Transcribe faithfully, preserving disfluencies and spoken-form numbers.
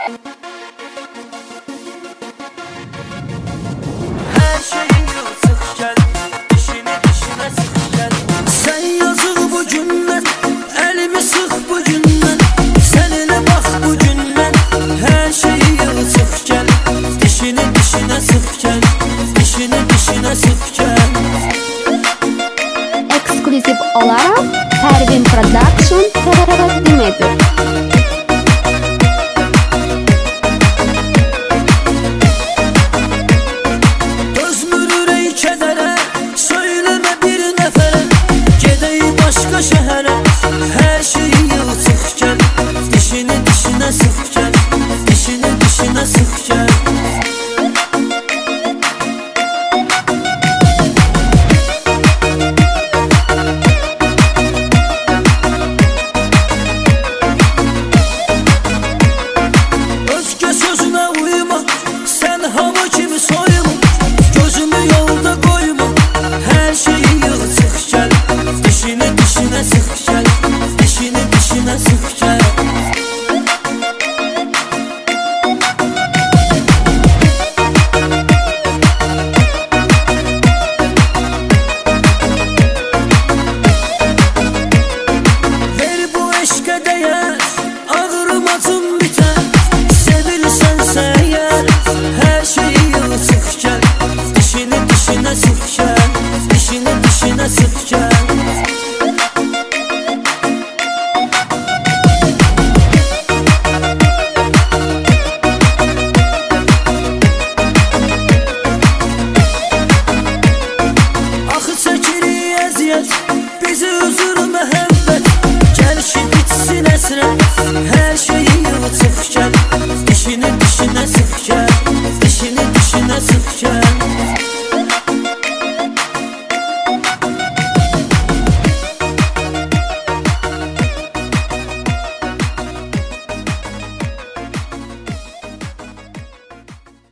Her şeyi yıltık gel, dişini dişine sık gel. Sen yazık bu günden, elimi sık bu günden. Seninle bak bu günden. Her şeyi yıltık gel, dişini dişine sık gel. Dişini dişine sık gel. Eksklusif olarak Pervin Production takdim ediyor. Başka şehre her şeyi yıltık gel, dişini dişine sık gel. Dişini dişine sık gel. Özge sözüne uyma, sen hava kimi soyma. Gözümü yolda koyma, her şeyi yıltık gel. Dişini dişine sık gel, dişini dişine sık gel. Ver bu eşke değer, ağrım acım biter. Sevilsense eğer, her şeyi yıltık gel. Dişini dişine sık gel, dişini dişine sık gel. Bizi üzür müebbet, gel ki bitsin esrem. Her şeyi yıltık gel, dişini dişine sık gel. Dişini dişine sık gel.